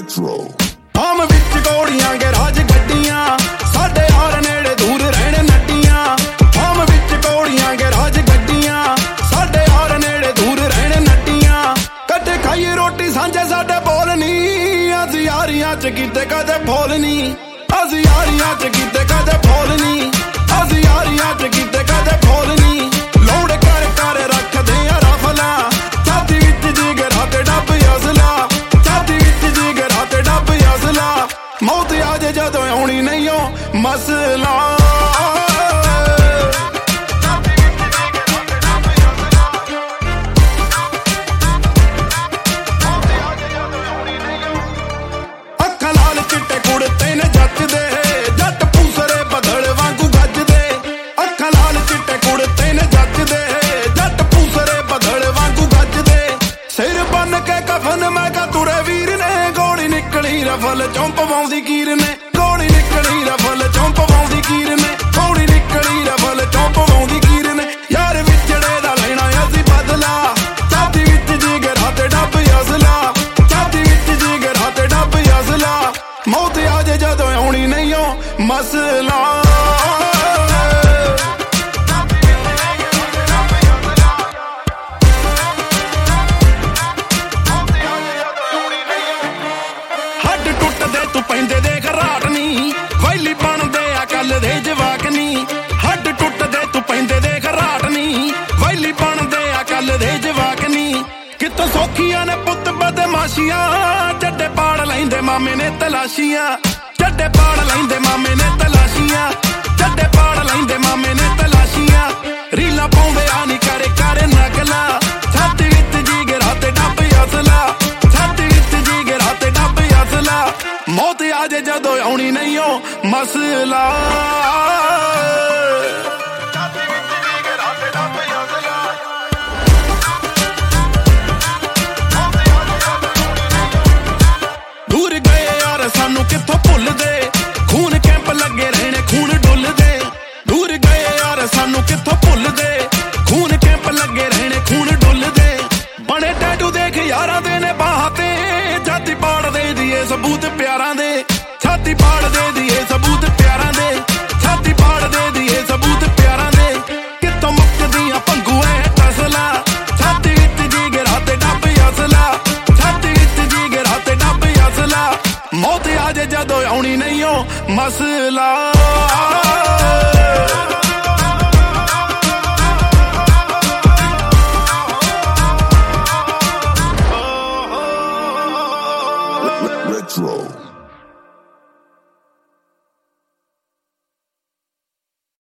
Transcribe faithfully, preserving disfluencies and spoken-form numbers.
Retro ਆਮ ਵਿੱਚ ਗੋੜੀਆਂ garage ਗੱਡੀਆਂ ਸਾਡੇ ਯਾਰ ਨੇੜੇ ਦੂਰ ਰਹਿਣ ਨੱਡੀਆਂ ਆਮ ਵਿੱਚ ਗੋੜੀਆਂ ਗਰਾਜ ਗੱਡੀਆਂ ਸਾਡੇ ਯਾਰ ਨੇੜੇ ਦੂਰ ਰਹਿਣ ਨੱਡੀਆਂ ਕੱਟੇ ਖਾਈਏ ਰੋਟੀ ਸਾਂਝੇ ਸਾਡੇ ਬੋਲ ਨਹੀਂ ਅਸੀਂ ਯਾਰੀਆਂ ਚ ਕੀਤੇ ਕਦੇ ਫੋਲ ਨਹੀਂ ਅਸੀਂ ਯਾਰੀਆਂ ਚ ਕੀਤੇ ਕਦੇ ਫੋਲ ਨਹੀਂ ਅਸੀਂ ਯਾਰੀਆਂ ਚ ਕੀਤੇ ਕਦੇ ਫੋਲ ਨਹੀਂ ਲੋੜ ਕਰ ਕਰ ਰੱਖਦੇ ਆ ਰਫਲਾ ਛਾਤੀ ਵਿੱਚ ਜਿਗਰ ਤੇ ਡੱਬ ਅਸਲਾ ਛਾਤੀ ਵਿੱਚ ਜਿਗਰ ਤੇ ਡੱਬ ਅਸਲਾ ਮੌਤ ਆ ਜੇ ਜਦੋਂ ਆਉਣੀ ਨਹੀਂ ਓ ਮਸਲਾ ਅੱਖਾਂ ਲਾਲ ਚਿੱਟੇ ਕੁੜਤੇ ਨੇ ਜੱਚਦੇ ਜੱਟ ਪੂਸਰੇ ਬਦਲ ਵਾਂਗੂ ਗੱਜਦੇ ਅੱਖਾਂ ਲਾਲ ਚਿੱਟੇ ਕੁੜਤੇ ਨੇ ਜੱਚਦੇ ਜੱਟ ਪੂਸਰੇ ਬਦਲ ਵਾਂਗੂ ਗੱਜਦੇ ਸਿਰ ਬੰਨ ਕੇ ਕਫਨ ਮੈਂ ਕਾ ਤੁਰੇ ਵੀਰ ਨੇ ਗੋਲੀ ਨਿਕਲੀ ਰਫਲ ਚੋਂ ਪਵਾਉਂਦੀ ਕੀਰ ਨੇ ਗੋਲੀ ਨਿਕਲੀ ਰਫਲ ਚੋਂ ਪਵਾਉਂਦੀ ਕੀਰ ਨੇ ਗੋਲੀ ਨਿਕਲੀ ਰਫਲ ਚੋਂ ਪਵਾਉਂਦੀ ਕੀਰ ਨੇ ਯਾਰ ਵਿਛੜੇ ਦਾ ਲੈਣਾ ਅਸੀਂ ਬਦਲਾ ਛਾਤੀ ਵਿੱਚ ਜਿਗਰ ਤੇ ਡੱਬ ਅਸਲਾ ਛਾਤੀ ਵਿੱਚ ਜਿਗਰ ਤੇ ਡੱਬ ਅਸਲਾ ਮੌਤ ਆ ਜੇ ਜਦੋਂ ਆਉਣੀ ਨਹੀਂ ਓ ਮਸਲਾ ਹੱਡ ਟੁੱਟਦੇ ਤੂੰ ਪੈਂਦੇ ਦੇਖ ਰਾਟ ਨੀ ਵੈਲੀ ਬਣਦੇ ਆ ਕੱਲ ਦੇ ਜਵਾਕ ਨੀ ਹੱਡ ਟੁੱਟਦੇ ਤੂੰ ਪੈਂਦੇ ਦੇਖ ਰਾਟ ਨੀ ਵੈਲੀ ਬਣਦੇ ਆ ਕੱਲ ਦੇ ਜਵਾਕ ਨੀ ਕਿਤੋਂ ਸੌਖੀਆਂ ਨੇ ਪੁੱਤ ਬਦਮਾਸ਼ੀਆਂ ਚੱਡੇ ਪਾੜ ਲੈਂਦੇ ਮਾਮੇ ਨੇ ਤਲਾਸ਼ੀਆਂ ਚੱਡੇ ਪਾੜ ਲੈਂਦੇ ਮਾਮੇ ਨੇ ਤਲਾਸ਼ੀਆਂ ਚੱਡੇ ਪਾੜ ਲੈਂਦੇ ਮਾਮੇ ਨੇ ਤਲਾਸ਼ੀਆਂ ਰੀਲਾਂ ਪਾਉਂਦੇ ਆ ਨੀ ਕਰੇ ਕਰ ਨਕਲਾ ਛਾਤੀ ਵਿੱਚ ਜਿਗਰ ਤੇ ਡੱਬ ਅਸਲਾ ਛਾਤੀ ਵਿੱਚ ਜਿਗਰ ਤੇ ਡੱਬ ਅਸਲਾ ਮੌਤ ਆ ਜੇ ਜਦੋਂ ਆਉਣੀ ਨਹੀਂ ਓ ਮਸਲਾ ਦੂਰ ਗਏ ਯਾਰ ਸਾਨੂੰ ਕਿੱਥੋਂ ਭੁੱਲਦੇ ਖੂਨ ਕੈਂਪ ਲੱਗੇ ਰਹਿਣੇ ਖੂਨ ਡੁੱਲਦੇ ਦੂਰ ਗਏ ਯਾਰ ਸਾਨੂੰ ਕਿੱਥੋਂ ਭੁੱਲਦੇ ਖੂਨ ਕੈਂਪ ਲੱਗੇ ਰਹਿਣੇ ਖੂਨ ਡੁੱਲਦੇ ਬਣੇ ਟੈਟੂ ਦੇਖ ਯਾਰਾਂ ਦੇ ਨੇ ਬਾਹਾਂ ਤੇ ਛਾਤੀ ਪਾੜ ਦੇ ਦੀਏ ਸਬੂਤ ਪਿਆਰਾਂ ਦੇ ਛਾਤੀ ਪਾੜ ਦੇ ਦੀਏ ਸਬੂਤ ਪਿਆਰਾਂ ਦੇ ਛਾਤੀ ਪਾੜ ਦੇ ਦੀਏ ਸਬੂਤ ਪਿਆਰਾਂ ਦੇ ਕਿੱਥੋਂ ਮੁੱਕਦੀਆਂ ਭੰਗੂ ਐ ਟਸਲਾ ਛਾਤੀ ਵਿੱਚ ਜਿਗਰ ਤੇ ਡੱਬ ਅਸਲਾ ਛਾਤੀ ਵਿੱਚ ਜਿਗਰ ਤੇ ਡੱਬ ਅਸਲਾ ਮੌਤ ਆ ਜੇ ਜਦੋਂ ਆਉਣੀ ਨਹੀਂ ਓ ਮਸਲਾ Retro